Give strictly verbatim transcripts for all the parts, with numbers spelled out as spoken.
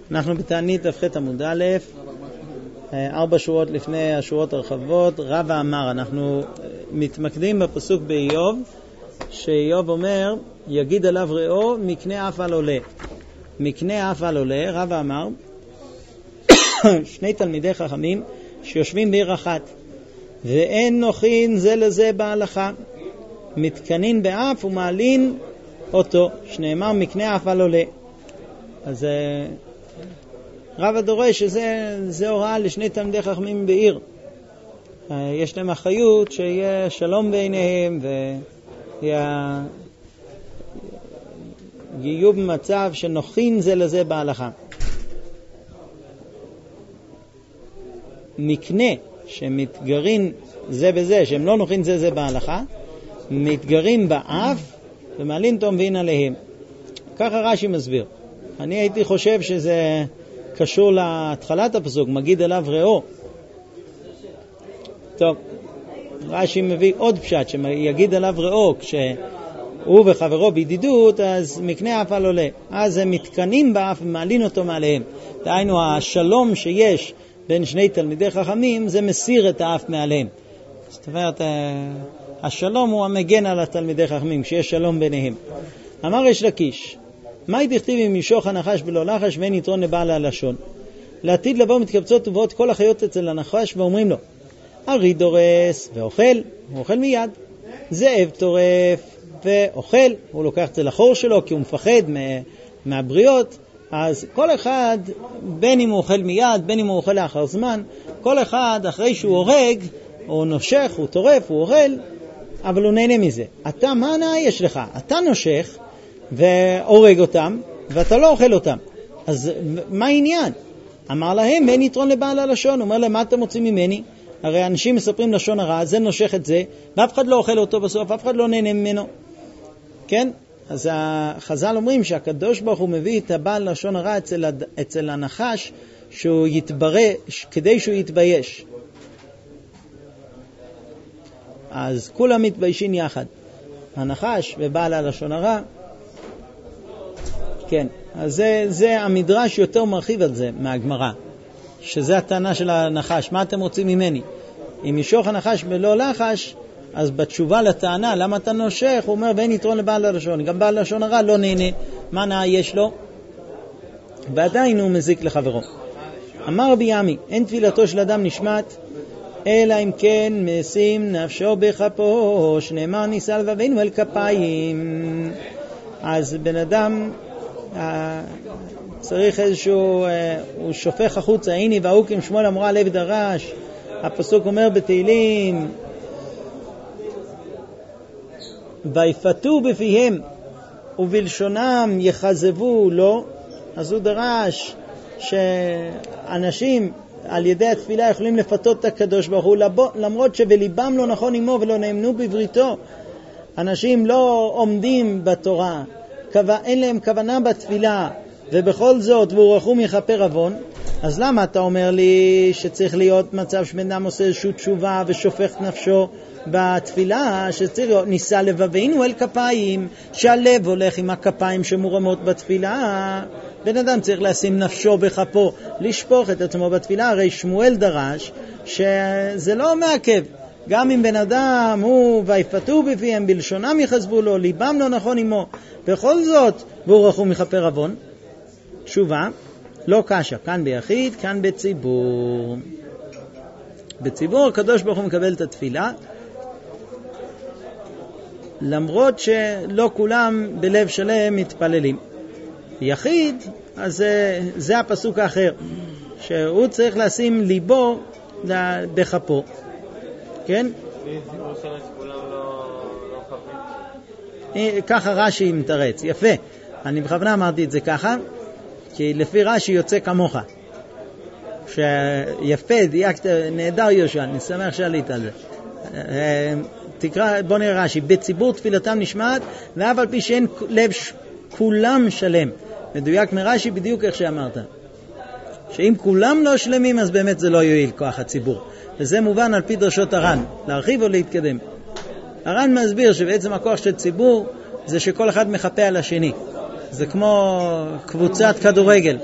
אנחנו בתענית ת"ח עמוד א', ארבע שורות לפני השורות הרחבות. רבא אמר, אנחנו מתמקדים בפסוק באיוב, שאיוב אומר, יגיד עליו ראו מקנה אף על עולה. מקנה אף על עולה, רבא אמר, שני תלמידי חכמים שיושבים בעיר אחת, ואין נוחין זה לזה בהלכה, מתקנין באף ומעלין אותו, שנאמר מקנה אף על עולה. אז רבא דורש שזה זה הוראה לשני תלמידי חכמים בעיר. יש להם אחריות שיהיה שלום ביניהם ויהיו במצב שנוחין זה לזה בהלכה. מקנה שמתגרים זה בזה, שהם לא נוחין זה זה בהלכה, מתגרים באף ומעלין תומבין עליהם. ככה רש"י מסביר. אני הייתי חושב שזה קשור להתחלת הפסוק, מגיד עליו ראו. טוב, רש"י מביא עוד פשט, שיגיד עליו ראו, כשהוא וחברו בידידות, אז מקנה אף על עולה. אז הם מתקנים באף ומעלין אותו מעליהם. דהיינו, השלום שיש בין שני תלמידי חכמים, זה מסיר את האף מעליהם. זאת אומרת, השלום הוא המגן על התלמידי חכמים, כשיש שלום ביניהם. אמר יש לקיש, מה תכתיב אם ישוך הנחש ולא לחש ואין יתרון לבעל הלשון? לעתיד לבוא מתקבצות ובאות כל החיות אצל הנחש ואומרים לו, ארי דורס ואוכל, הוא אוכל מיד. זאב טורף ואוכל, הוא לוקח את זה לחור שלו כי הוא מפחד מהבריות. אז כל אחד, בין אם הוא אוכל מיד, בין אם הוא אוכל לאחר זמן, כל אחד אחרי שהוא הורג, הוא נושך, הוא טורף, הוא אוכל, אבל הוא נהנה מזה. אתה, מה הנאה יש לך? אתה נושך והורג אותם, ואתה לא אוכל אותם. אז מה העניין? אמר להם, אין יתרון לבעל הלשון. הוא אומר להם, מה אתם רוצים ממני? הרי אנשים מספרים לשון הרע, זה נושך את זה, ואף אחד לא אוכל אותו בסוף, אף אחד לא נהנה ממנו. כן? אז החז"ל אומרים שהקדוש ברוך הוא מביא את הבעל לשון הרע אצל, אצל הנחש, שהוא יתברש, כדי שהוא יתבייש. אז כולם מתביישים יחד. הנחש ובעל הלשון הרע. כן, אז זה, זה המדרש יותר מרחיב על זה מהגמרא, שזה הטענה של הנחש. מה אתם רוצים ממני? אם ישוך הנחש ולא לחש, אז בתשובה לטענה, למה אתה נושך? הוא אומר, ואין יתרון לבעל הלשון. גם בעל הלשון הרע לא נהנה. מה נאה יש לו? ועדיין הוא מזיק לחברו. אמר רבי ימי, אין תפילתו של אדם נשמט, אלא אם כן משים נפשו בכפו, שנאמר ניסה לבבינו אל כפיים. אז בן אדם צריך איזשהו, הוא שופך החוצה, הנה והאוקים שמואל אמרה לב דרש. הפסוק אומר בתהילים, ויפתו בפיהם ובלשונם יחזבו לו. אז הוא דרש שאנשים על ידי התפילה יכולים לפתות את הקדוש ברוך הוא, למרות שבליבם לא נכון עמו ולא נאמנו בבריתו. אנשים לא עומדים בתורה, אין להם כוונה בתפילה, ובכל זאת והוא רחום יכפר עוון. אז למה אתה אומר לי שצריך להיות מצב שבן אדם עושה איזושהי תשובה ושופך נפשו בתפילה, שצריך להיות ניסה לבבינו אל כפיים, שהלב הולך עם הכפיים שמורמות בתפילה. בן אדם צריך לשים נפשו בכפו, לשפוך את עצמו בתפילה. הרי שמואל דרש שזה לא מעכב. גם אם בן אדם הוא ויפתו בפיהם בלשונם יחזבו לו, ליבם לא נכון עמו, בכל זאת והוא רחום יכפר עוון. תשובה, לא קשה, כאן ביחיד, כאן בציבור. בציבור הקדוש ברוך הוא מקבל את התפילה, למרות שלא כולם בלב שלם מתפללים. יחיד, אז זה, זה הפסוק האחר, שהוא צריך לשים ליבו בכפו. כן? ככה רש"י מתרץ, יפה. אני בכוונה אמרתי את זה ככה, כי לפי רש"י יוצא כמוך. שיפה, דייקת, נהדר יהושע, אני שמח שעלית על זה. תקרא, בוא נראה רש"י, בציבור תפילתם נשמעת, ואף על פי שאין לב כולם שלם. מדויק מרש"י בדיוק איך שאמרת. שאם כולם לא שלמים, אז באמת זה לא יועיל כוח הציבור. וזה מובן על פי דרשות הר"ן, להרחיב או להתקדם. הר"ן מסביר שבעצם הכוח של ציבור זה שכל אחד מחפה על השני. זה כמו קבוצת כדורגל.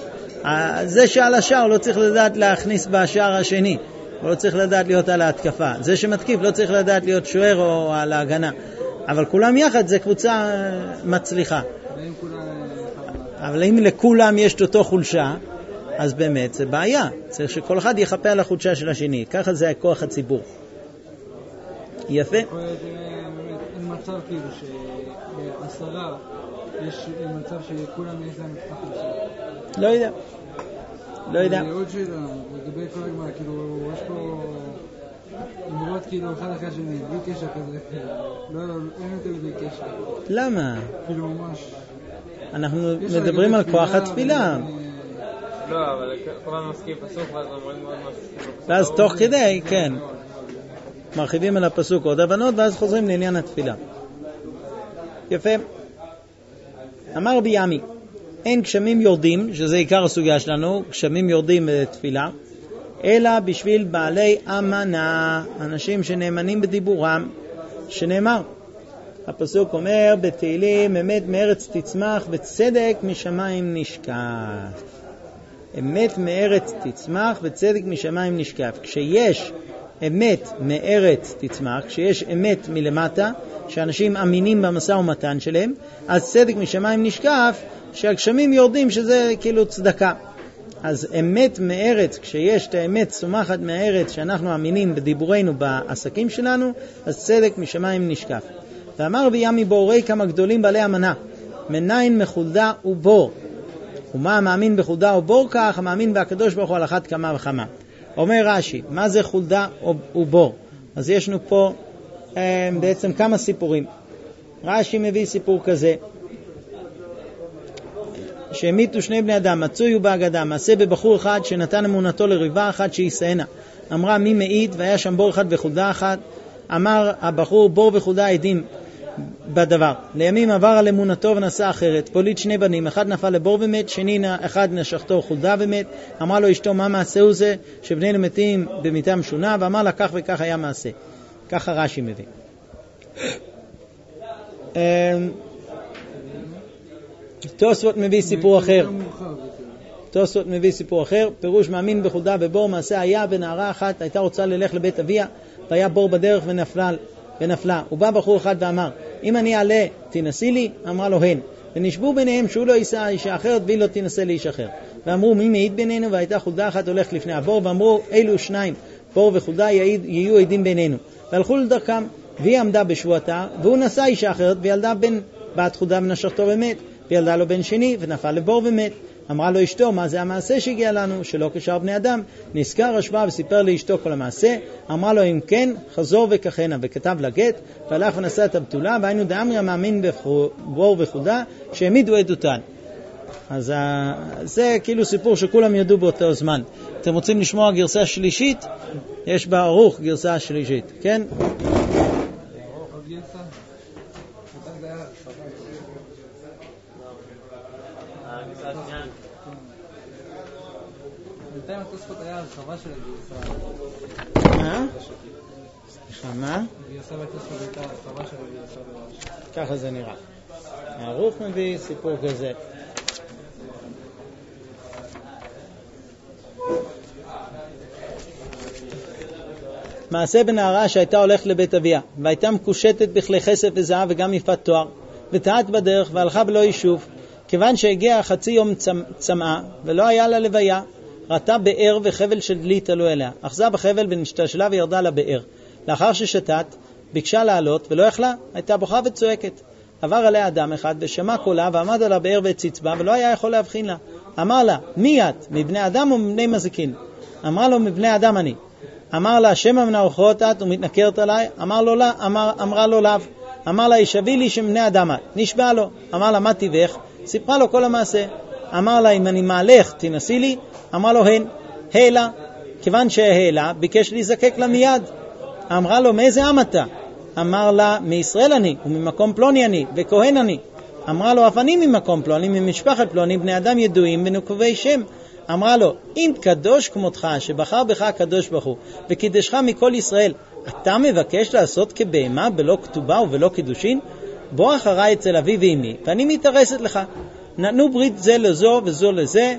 זה שעל השער לא צריך לדעת להכניס בשער השני, הוא לא צריך לדעת להיות על ההתקפה. זה שמתקיף לא צריך לדעת להיות שוער או על ההגנה. אבל כולם יחד זה קבוצה מצליחה. אבל אם לכולם יש אותו חולשה, אז באמת זה בעיה. צריך שכל אחד יחפה על החולשה של השני. ככה זה כוח הציבור. יפה. אין מצב כאילו שבעשרה יש מצב שכולם יש להם את החולשה. לא יודע. לא יודע. עוד שאלה, לגבי כל הגמרא, כאילו, יש פה אמרות כאילו אחד אחרי השני, בלי קשר כזה, לא, אין יותר בלי קשר. למה? כאילו ממש... אנחנו מדברים על כוח התפילה. לא, אבל כל הזמן מסכים פסוק, ואז אומרים מאוד משהו. ואז תוך כדי, כן. מרחיבים על הפסוק עוד הבנות, ואז חוזרים לעניין התפילה. יפה. אמר רבי ימי, אין גשמים יורדים, שזה עיקר הסוגיה שלנו, גשמים יורדים בתפילה, אלא בשביל בעלי אמנה, אנשים שנאמנים בדיבורם, שנאמר. הפסוק אומר בתהילים, אמת מארץ תצמח וצדק משמיים נשקף. אמת מארץ תצמח וצדק משמיים נשקף. כשיש אמת מארץ תצמח, כשיש אמת מלמטה, שאנשים אמינים במשא ומתן שלהם, אז צדק משמיים נשקף, שהגשמים יורדים, שזה כאילו צדקה. אז אמת מארץ, כשיש את האמת צומחת מהארץ, שאנחנו אמינים בדיבורנו בעסקים שלנו, אז צדק משמיים נשקף. ואמר רבי ימי בורי כמה גדולים בעלי אמנה, מניין מחולדה ובור. ומה מאמין בחולדה ובור כך? מאמין בהקדוש ברוך הוא על אחת כמה וכמה. אומר רש"י, מה זה חולדה ובור? אז יש לנו פה אה, בעצם כמה סיפורים. רש"י מביא סיפור כזה, שהמיתו שני בני אדם, מצוי ובאגדה, מעשה בבחור אחד שנתן אמונתו לריבה אחת שיסענה. אמרה מי מעיד, והיה שם בור אחד וחולדה אחת. אמר הבחור בור וחולדה עדים בדבר. לימים עבר על אמונתו ונסע אחרת, פוליד שני בנים, אחד נפל לבור ומת, שני אחד נשכתו חולדה ומת. אמרה לו אשתו מה מעשהו זה, שבני למתים במיתם שונה, ואמר לה כך וכך היה מעשה. ככה רש"י מביא. תוספות מביא סיפור אחר. תוספות מביא סיפור אחר, פירוש מאמין בחולדה ובור. מעשה היה בנערה אחת הייתה רוצה ללך לבית אביה, והיה בור בדרך ונפלה, ונפלה. הוא בא בחור אחד ואמר, אם אני אעלה תנסי לי? אמרה לו הן. ונשבו ביניהם שהוא לא יישא אישה אחרת והיא לא תנסה לאיש אחר. ואמרו מי מעיד בינינו? והייתה חולדה אחת הולכת לפני הבור, ואמרו אלו שניים בור וחולדה יהיו עדים בינינו. והלכו לדרכם, והיא עמדה בשבועתה, והוא נשא אישה אחרת וילדה בן בת חולדה ונשכתו ומת, וילדה לו בן שני ונפל לבור ומת. אמרה לו אשתו, מה זה המעשה שהגיע לנו? שלא כשאר בני אדם. נזכר השבע וסיפר לאשתו כל המעשה. אמרה לו אם כן, חזור וככנה, וכתב לגט, והלך ונשא את הבתולה, והיינו דאמרי המאמין בבור וחולדה, שהעמידו עדותן. אז זה כאילו סיפור שכולם ידעו באותו זמן. אתם רוצים לשמוע גרסה שלישית? יש בערוך גרסה שלישית, כן? בינתיים התוספות היה הרחבה של הגרסה. מה? סליחה, מה? גרסה בתוספות הייתה הרחבה של הגרסה בראש. ככה זה נראה. הערוך מביא סיפור כזה. מעשה בנערה שהייתה הולכת לבית אביה, והייתה מקושטת בכלי כסף וזהב וגם יפת תואר, וטעת בדרך והלכה בלא יישוב. כיוון שהגיע חצי יום צמאה ולא היה לה לוויה, ראתה באר וחבל של דלי תלו אליה. אחזה בחבל ונשתשלה וירדה לבאר. לאחר ששתת, ביקשה לעלות ולא יכלה, הייתה בוכה וצועקת. עבר עליה אדם אחד ושמע קולה ועמד על הבאר והציץ בה ולא היה יכול להבחין לה. אמר לה, מי את? מבני אדם או מבני מזיקין? אמר לו, מבני אדם אני. אמר לה, שמה מנערכות את ומתנכרת עליי? אמר לו, לא, אמר, אמרה לו לאו. אמר לה, ישבי לי שמבני אדם את. נשבע לו. אמר לה, מה טבעך? סיפרה לו כל המעשה. אמר לה, אם אני מעלך תנסי לי? אמר לו הן. העלה. כיוון שהעלה ביקש להיזקק לה מיד. אמרה לו, מאיזה עם אתה? אמר לה, מישראל אני וממקום פלוני אני וכהן אני. אמרה לו, אף אני ממקום פלוני ממשפחת פלוני, בני אדם ידועים ונקובי שם. אמרה לו, אם קדוש כמותך שבחר בך הקדוש ברוך הוא וקידשך מכל ישראל, אתה מבקש לעשות כבהמה בלא כתובה ובלא קידושין? בוא אחריי אצל אבי ואמי ואני מתארסת לך. נתנו ברית זה לזו וזו לזה,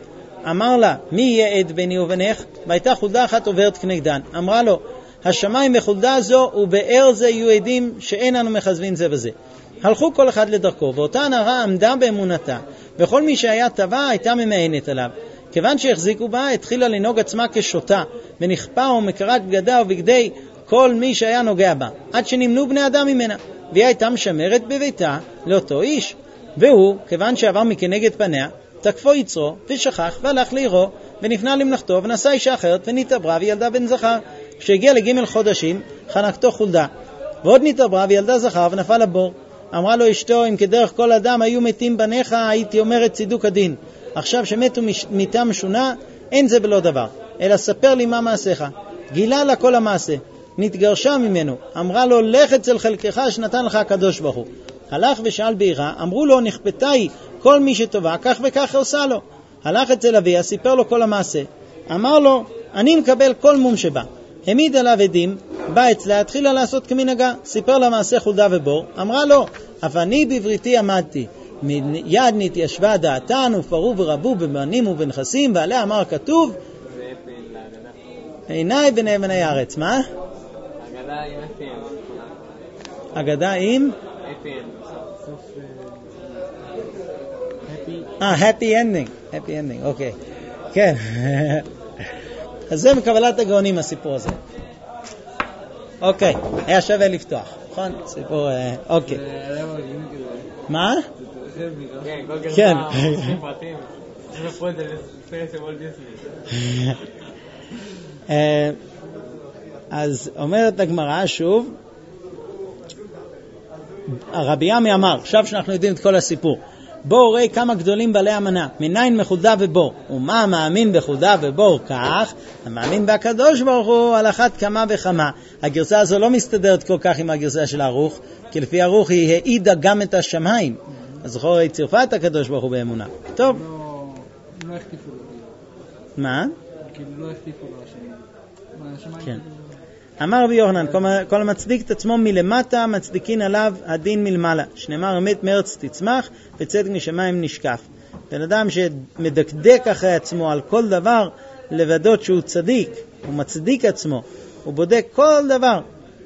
אמר לה, מי יהיה עד ביני ובינך? והייתה חולדה אחת עוברת כנגדן. אמרה לו, השמיים בחולדה זו ובאר זה יהיו עדים שאין אנו מחזבים זה וזה. הלכו כל אחד לדרכו, ואותה נערה עמדה באמונתה, וכל מי שהיה טבע הייתה ממענת עליו. כיוון שהחזיקו בה, התחילה לנהוג עצמה כשוטה, ונכפה ומקרק בגדה ובגדי כל מי שהיה נוגע בה, עד שנמנו בני אדם ממנה, והיא הייתה משמרת בביתה לאותו איש. והוא, כיוון שעבר מכנגד פניה, תקפו יצרו ושכח והלך לעירו, ונפנה למלאכתו ונשא אישה אחרת ונתעברה וילדה בן זכר. כשהגיע לגימל חודשים, חנקתו חולדה, ועוד נתעברה וילדה זכר ונפל לבור. אמרה לו אשתו, אם כדרך כל אדם היו מתים בניך, הייתי אומרת צידוק הדין. עכשיו שמתו מיתה משונה, אין זה בלא דבר, אלא ספר לי מה מעשיך. גילה לה כל המעשה, נתגרשה ממנו. אמרה לו, לך אצל חלקך שנתן לך הקדוש ברוך הוא. הלך ושאל בעירה, אמרו לו, נכפתה היא כל מי שטובה, כך וכך עושה לו. הלך אצל אביה, סיפר לו כל המעשה. אמר לו, אני מקבל כל מום שבא. העמיד עליו עדים, בא אצלה, התחילה לעשות כמנהגה, סיפר לה מעשה חולדה ובור. אמרה לו, אף אני בבריתי עמדתי, מיד נתיישבה דעתן ופרו ורבו בבנים ובנכסים, ועליה אמר כתוב, עיניי בנאמני הארץ. מה? אגדה עם אפיין. אגדה עם? אפיין. אה, happy ending. happy ending, אוקיי. כן. אז זה מקבלת הגאונים הסיפור הזה. אוקיי, היה שווה לפתוח. נכון? סיפור, אוקיי. מה? כן, כל כן. גרסה, עושים פרטים. זה פה את זה לסרט של וולט דיסני. אז אומרת הגמרא שוב, הרבי ימי אמר, עכשיו שאנחנו יודעים את כל הסיפור, בואו ראי כמה גדולים בעלי אמנה, מניין מחולדה ובור, ומה מאמין בחולדה ובור כך, המאמין בהקדוש ברוך הוא על אחת כמה וכמה. הגרסה הזו לא מסתדרת כל כך עם הגרסה של ערוך, כי לפי ערוך היא העידה גם את השמיים, אז זכור היא צירפה את הקדוש ברוך הוא באמונה. טוב. לא הכתיפו לו. מה? כאילו לא הכתיפו לו השמיים. כן. אמר רבי יוחנן, כל המצדיק את עצמו מלמטה, מצדיקין עליו הדין מלמעלה. שנאמר, אמת מארץ תצמח, וצדק משמיים נשקף. בן אדם שמדקדק אחרי עצמו על כל דבר, לבדות שהוא צדיק, הוא מצדיק עצמו, הוא בודק כל דבר.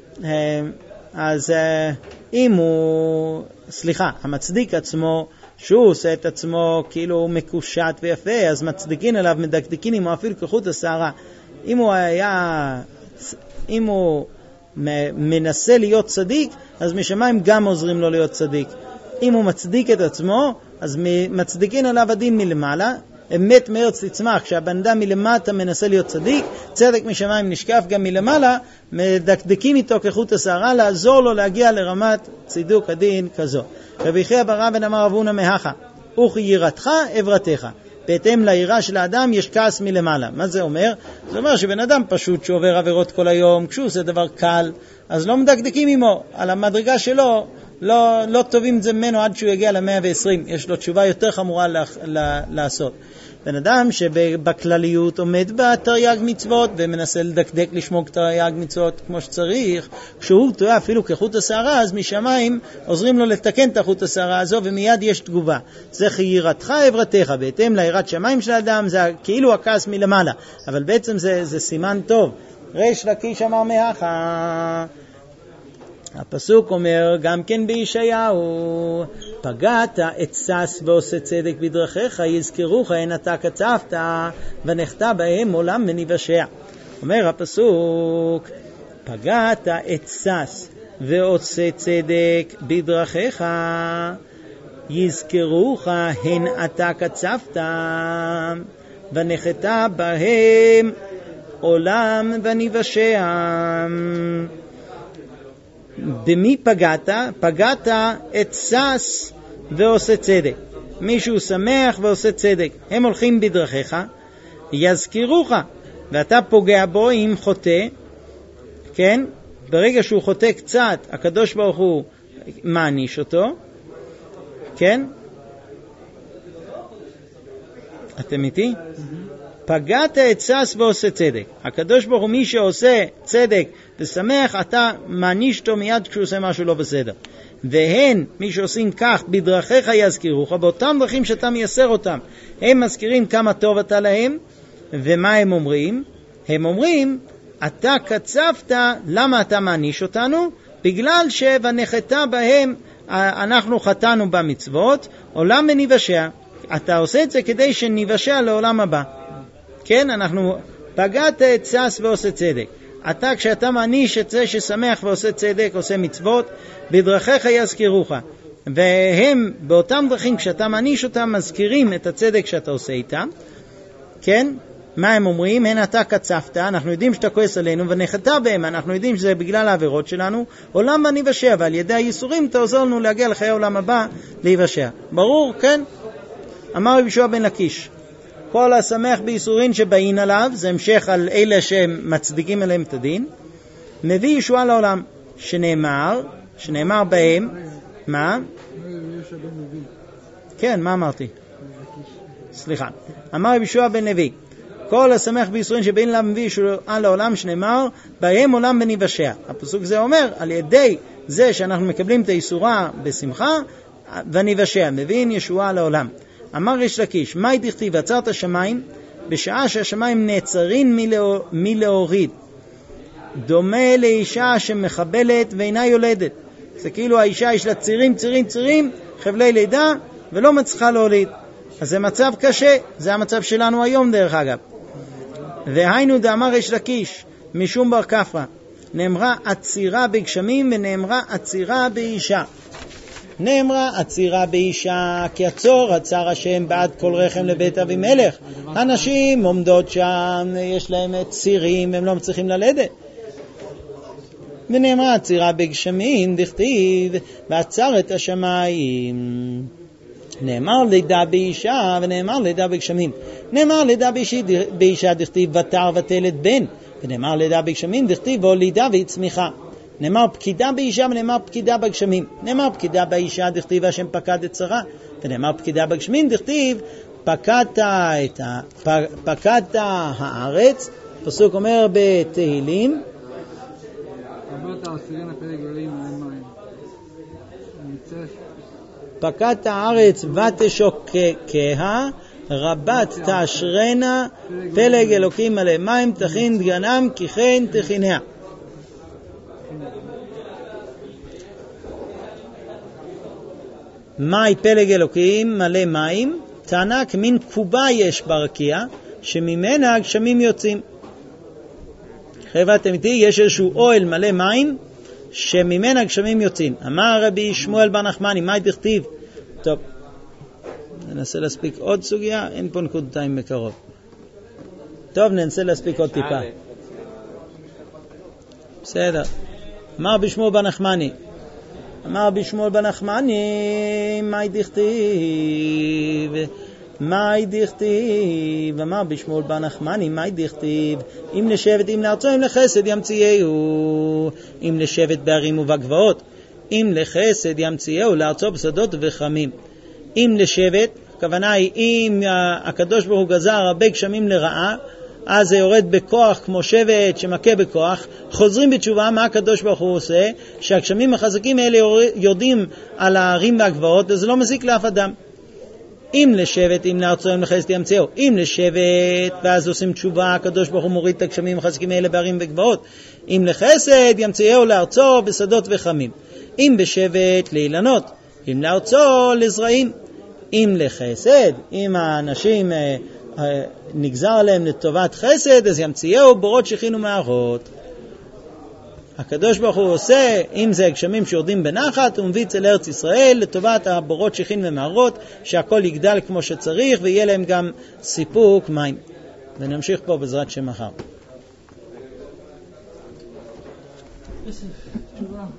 אז אם הוא, סליחה, המצדיק עצמו, שהוא עושה את עצמו כאילו מקושט ויפה, אז מצדיקין עליו, מדקדקין עמו אפילו כחוט השערה. אם הוא היה... אם הוא מנסה להיות צדיק, אז משמיים גם עוזרים לו להיות צדיק. אם הוא מצדיק את עצמו, אז מצדיקין עליו הדין מלמעלה, אמת מארץ תצמח. כשהבן אדם מלמטה מנסה להיות צדיק, צדק משמיים נשקף גם מלמעלה, מדקדקים איתו כחוט השערה, לעזור לו להגיע לרמת צידוק הדין כזו. רבי חייא בר אבן אמר רב הונא מהכה, וכי יראתך עברתך. בהתאם ליראה של האדם יש כעס מלמעלה. מה זה אומר? זה אומר שבן אדם פשוט שעובר עבירות כל היום, כשהוא עושה דבר קל, אז לא מדקדקים עמו. על המדרגה שלו, לא, לא טובים את זה ממנו עד שהוא יגיע ל-מאה ועשרים. יש לו תשובה יותר חמורה לעשות. בן אדם שבכלליות עומד בתרי"ג מצוות ומנסה לדקדק לשמור תרי"ג מצוות כמו שצריך, כשהוא טועה אפילו כחוט השערה, אז משמיים עוזרים לו לתקן את החוט השערה הזו ומיד יש תגובה. זה חיירתך עברתך, בהתאם ליראת שמיים של האדם, זה כאילו הכעס מלמעלה, אבל בעצם זה, זה סימן טוב. ריש לקיש אמר מהכה, הפסוק אומר גם כן בישעיהו, פגעת את שש ועושה צדק בדרכיך, יזכרוך אין אתה קצפת ונחתה בהם עולם מניוושע. אומר הפסוק, פגעת את שש ועושה צדק בדרכיך, יזכרוך אין אתה קצפת ונחתה בהם עולם וניוושע. במי פגעת? פגעת את שש ועושה צדק. מישהו שמח ועושה צדק, הם הולכים בדרכיך, יזכירוך, ואתה פוגע בו עם חוטא, כן? ברגע שהוא חוטא קצת, הקדוש ברוך הוא מעניש אותו, כן? אתם איתי? פגעת את שש ועושה צדק. הקדוש ברוך הוא, מי שעושה צדק ושמח, אתה מעניש אותו מיד כשהוא עושה משהו לא בסדר. והן מי שעושים כך בדרכיך יזכירוך, באותם דרכים שאתה מייסר אותם, הם מזכירים כמה טוב אתה להם. ומה הם אומרים? הם אומרים, אתה קצפת, למה אתה מעניש אותנו? בגלל שבנחתה בהם אנחנו חטאנו במצוות, עולם וניוושע. אתה עושה את זה כדי שניוושע לעולם הבא. כן, אנחנו פגעת את שש ועושה צדק. אתה כשאתה מעניש את זה ששמח ועושה צדק, עושה מצוות, בדרכיך יזכירוך. והם באותם דרכים כשאתה מעניש אותם מזכירים את הצדק שאתה עושה איתם. כן? מה הם אומרים? הן אתה קצפת, אנחנו יודעים שאתה כועס עלינו ונחתה בהם, אנחנו יודעים שזה בגלל העבירות שלנו, עולם וניוושע, ועל ידי הייסורים אתה עוזר לנו להגיע לחיי העולם הבא להיוושע. ברור? כן? אמר רבי יהושע בן לקיש, כל השמח בייסורים שבאים עליו, זה המשך על אלה שמצדיקים עליהם את הדין, מביא ישועה לעולם, שנאמר, שנאמר בהם, מה? כן, מה אמרתי? סליחה. אמר רבי יהושע בן לוי, כל השמח בייסורים שבאים עליו מביא ישועה לעולם, שנאמר בהם עולם וניוושע. הפסוק זה אומר, על ידי זה שאנחנו מקבלים את הייסורה בשמחה, וניוושע, מביאים ישועה לעולם. אמר ריש לקיש, מה דכתיב עצרת השמיים בשעה שהשמיים נעצרים מלהוריד, דומה לאישה שמחבלת ואינה יולדת. זה כאילו האישה יש לה צירים צירים צירים חבלי לידה ולא מצליחה להוליד. אז זה מצב קשה, זה המצב שלנו היום דרך אגב. והיינו דאמר ריש לקיש משום בר כפרא, נאמרה עצירה בגשמים ונאמרה עצירה באישה. נאמרה עצירה באישה כי עצור עצר השם בעד כל רחם לבית אבימלך. הנשים עומדות שם, יש להם צירים, הם לא מצליחים ללדת. ונאמרה עצירה בגשמים, דכתיב ועצר את השמיים. נאמר לידה באישה ונאמר לידה בגשמים. נאמר לידה באישה דכתיב ותר ותלת בן, ונאמר לידה בגשמים דכתיב הולידה והצמיחה. נאמר פקידה באישה ונאמר פקידה בגשמים. נאמר פקידה באישה דכתיב השם פקד את שרה, ונאמר פקידה בגשמים דכתיב פקדת את ה... פקדת הארץ. פסוק אומר בתהילים, אמרת עשירין הפלג אלוהים אין מים, פקדת הארץ ותשוקקה, רבת תאשרנה, פלג אלוקים מלא מים, תכין דגנם כי כן תכיניה. מי פלג אלוקים מלא מים, תענק מן קובה יש ברקיע שממנה הגשמים יוצאים. חבר'ה אמיתי, יש איזשהו אוהל מלא מים שממנה הגשמים יוצאים. אמר רבי שמואל בר נחמני, מה דכתיב? טוב, ננסה להספיק עוד סוגיה, אין פה נקודתיים מקרוב. טוב, ננסה להספיק עוד טיפה. בסדר. אמר רבי שמואל בר נחמני, אמר רבי שמואל בר נחמני, מה דכתיב? מה דכתיב? אמר רבי שמואל בר נחמני, מה דכתיב? אם לשבת, אם לארצו, אם לחסד ימציאהו, אם לשבת בערים ובגבעות, אם לחסד ימציאהו, לארצו בשדות וחמים. אם לשבת, הכוונה היא, אם הקדוש ברוך הוא גזר הרבה גשמים לרעה, אז זה יורד בכוח כמו שבט שמכה בכוח. חוזרים בתשובה, מה הקדוש ברוך הוא עושה? שהגשמים החזקים האלה יורדים על הערים והגבעות, וזה לא מזיק לאף אדם. אם לשבת, אם לארצו, אם לחסד ימציאהו. אם לשבת, ואז עושים תשובה, הקדוש ברוך הוא מוריד את הגשמים החזקים האלה בערים וגבעות. אם לחסד ימציאהו, לארצו בשדות וחמים. אם בשבט, לאילנות. אם לארצו, לזרעים. אם לחסד, אם האנשים אה, אה, נגזר עליהם לטובת חסד, אז ימציאהו בורות שכין ומערות. הקדוש ברוך הוא עושה, אם זה הגשמים שיורדים בנחת, הוא מביא אצל ארץ ישראל לטובת הבורות שכין ומערות, שהכל יגדל כמו שצריך ויהיה להם גם סיפוק מים. ונמשיך פה בעזרת שם מחר.